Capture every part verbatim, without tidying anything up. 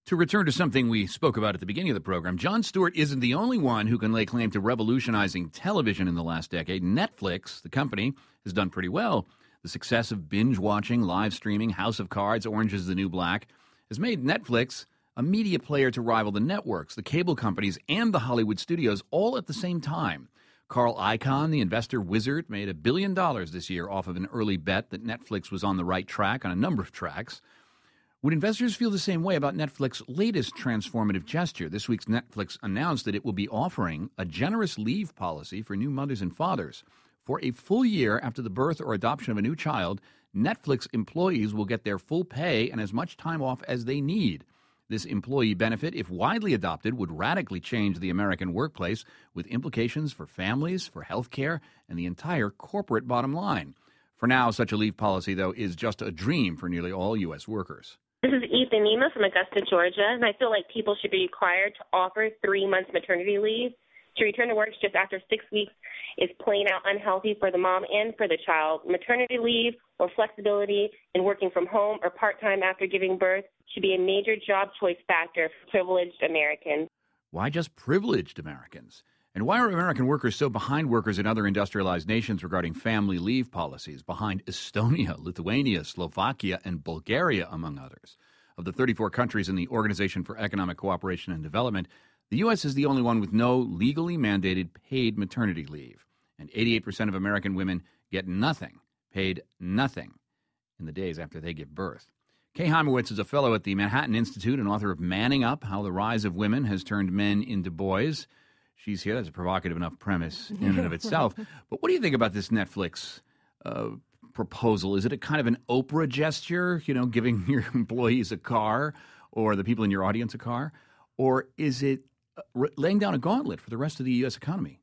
To return to something we spoke about at the beginning of the program, Jon Stewart isn't the only one who can lay claim to revolutionizing television in the last decade. Netflix, the company, has done pretty well. The success of binge-watching, live streaming, House of Cards, Orange is the New Black, has made Netflix a media player to rival the networks, the cable companies, and the Hollywood studios all at the same time. Carl Icahn, the investor wizard, made a billion dollars this year off of an early bet that Netflix was on the right track on a number of tracks. Would investors feel the same way about Netflix's latest transformative gesture? This week's Netflix announced that it will be offering a generous leave policy for new mothers and fathers. For a full year after the birth or adoption of a new child, Netflix employees will get their full pay and as much time off as they need. This employee benefit, if widely adopted, would radically change the American workplace with implications for families, for health care, and the entire corporate bottom line. For now, such a leave policy, though, is just a dream for nearly all U S workers. This is Ethan Nema from Augusta, Georgia, and I feel like people should be required to offer three months maternity leave. To return to work just after six weeks is plain out unhealthy for the mom and for the child. Maternity leave or flexibility in working from home or part-time after giving birth should be a major job choice factor for privileged Americans. Why just privileged Americans? And why are American workers so behind workers in other industrialized nations regarding family leave policies, behind Estonia, Lithuania, Slovakia, and Bulgaria, among others? Of the thirty-four countries in the Organization for Economic Cooperation and Development, the U S is the only one with no legally mandated paid maternity leave. And eighty-eight percent of American women get nothing, paid nothing, in the days after they give birth. Kay Heimowitz is a fellow at the Manhattan Institute and author of Manning Up, How the Rise of Women Has Turned Men into Boys. She's here. That's a provocative enough premise in and of itself. But what do you think about this Netflix uh, proposal? Is it a kind of an Oprah gesture, you know, giving your employees a car or the people in your audience a car? Or is it laying down a gauntlet for the rest of the U S economy?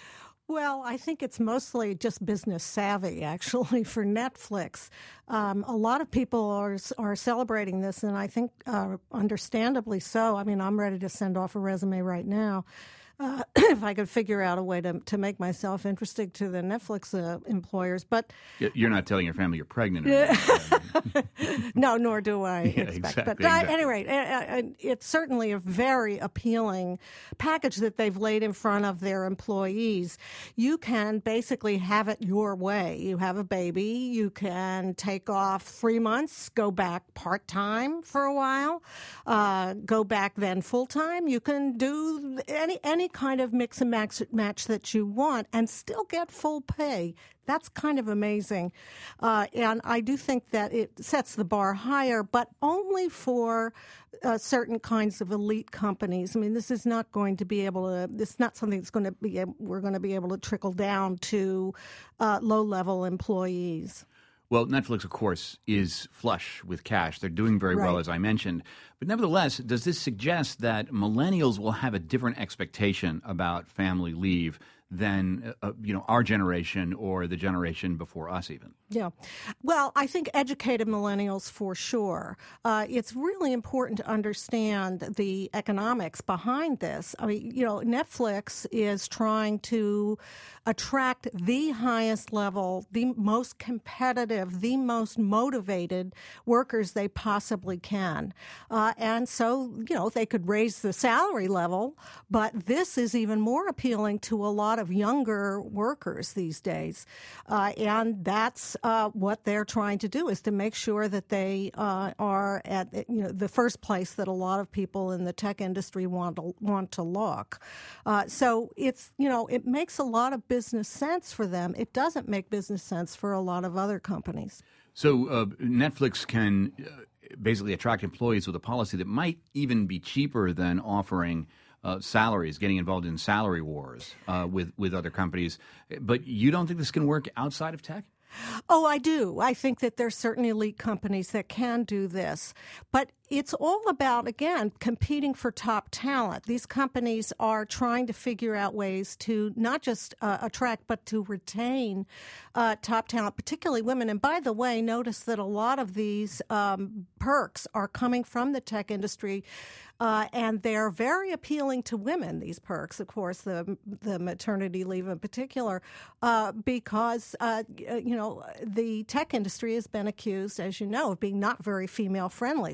Well, I think it's mostly just business savvy, actually, for Netflix. Um, a lot of people are are celebrating this, and I think uh, understandably so. I mean, I'm ready to send off a resume right now. Uh, if I could figure out a way to to make myself interesting to the Netflix uh, employers. But you're not telling your family you're pregnant. Or anything. No, nor do I yeah, expect. Exactly, but exactly. at any rate, it's certainly a very appealing package that they've laid in front of their employees. You can basically have it your way. You have a baby, you can take off three months, go back part-time for a while, uh, go back then full-time. You can do any any kind of mix and match, match that you want and still get full pay. That's kind of amazing. Uh, and I do think that it sets the bar higher, but only for uh, certain kinds of elite companies. I mean, this is not going to be able to, this is not something that's going to be, we're going to be able to trickle down to uh, low-level employees. Well, Netflix, of course, is flush with cash. They're doing very right. well, as I mentioned. But nevertheless, does this suggest that millennials will have a different expectation about family leave than, uh, you know, our generation or the generation before us even? Yeah. Well, I think educated millennials for sure. Uh, it's really important to understand the economics behind this. I mean, you know, Netflix is trying to attract the highest level, the most competitive, the most motivated workers they possibly can. Uh, and so, you know, they could raise the salary level, but this is even more appealing to a lot of younger workers these days. Uh, and that's uh, what they're trying to do, is to make sure that they uh, are at, you know, the first place that a lot of people in the tech industry want to want to look. Uh, so it's, you know, it makes a lot of business sense for them. It doesn't make business sense for a lot of other companies. So uh, Netflix can uh, basically attract employees with a policy that might even be cheaper than offering Uh, salaries, getting involved in salary wars uh, with, with other companies. But you don't think this can work outside of tech? Oh, I do. I think that there's certain elite companies that can do this. But it's all about, again, competing for top talent. These companies are trying to figure out ways to not just uh, attract, but to retain uh, top talent, particularly women. And by the way, notice that a lot of these um, perks are coming from the tech industry. Uh, and they're very appealing to women, these perks, of course, the the maternity leave in particular, uh, because, uh, you know, the tech industry has been accused, as you know, of being not very female-friendly. So this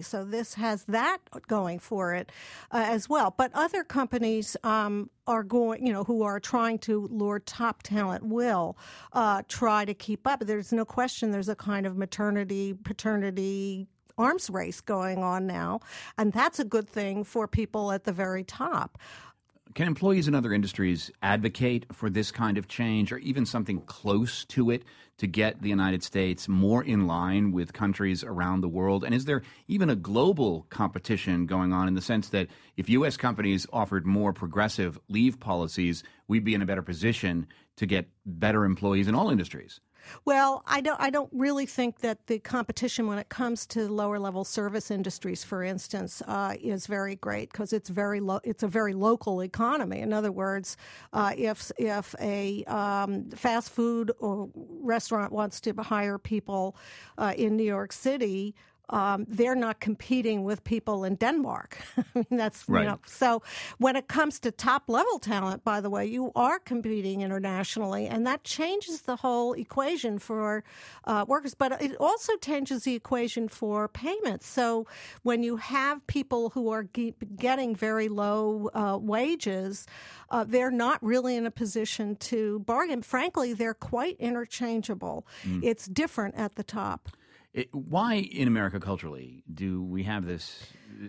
Qantas has that going for it uh, as well. But other companies um, are going, you know, who are trying to lure top talent will uh, try to keep up. There's no question there's a kind of maternity, paternity arms race going on now, and that's a good thing for people at the very top. Can employees in other industries advocate for this kind of change or even something close to it to get the United States more in line with countries around the world? And is there even a global competition going on in the sense that if U S companies offered more progressive leave policies, we'd be in a better position to get better employees in all industries? Well, I don't. I don't really think that the competition, when it comes to lower level service industries, for instance, uh, is very great because it's very lo- it's a very local economy. In other words, uh, if if a um, fast food or restaurant wants to hire people uh, in New York City, Um, they're not competing with people in Denmark. I mean, that's right. You know, so when it comes to top level talent, by the way, you are competing internationally, and that changes the whole equation for uh, workers. But it also changes the equation for payments. So when you have people who are ge- getting very low uh, wages, uh, they're not really in a position to bargain. Frankly, they're quite interchangeable. Mm. It's different at the top. It, why in America culturally do we have this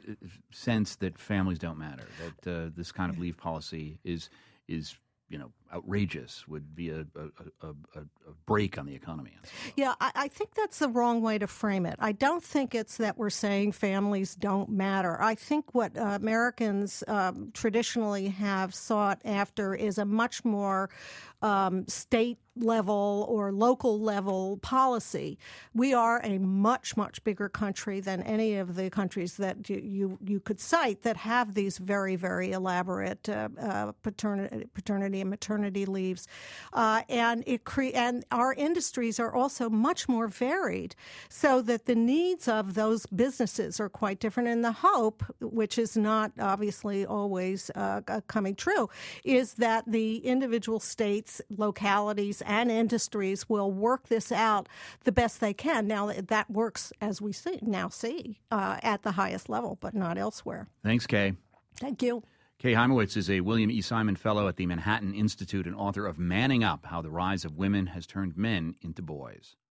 sense that families don't matter, that uh, this kind of leave policy is, is you know, outrageous, would be a, a, a, a break on the economy? Yeah, I, I think that's the wrong way to frame it. I don't think it's that we're saying families don't matter. I think what uh, Americans um, traditionally have sought after is a much more um, state level or local level policy. We are a much, much bigger country than any of the countries that you you, you could cite that have these very, very elaborate uh, uh, paternity, paternity and maternity leaves. Uh, and it cre- and our industries are also much more varied, so that the needs of those businesses are quite different. And the hope, which is not obviously always uh, coming true, is that the individual states, localities, and industries will work this out the best they can. Now, that works, as we see now see, uh, at the highest level, but not elsewhere. Thanks, Kay. Thank you. Kay Hymowitz is a William E. Simon Fellow at the Manhattan Institute and author of Manning Up, How the Rise of Women Has Turned Men into Boys.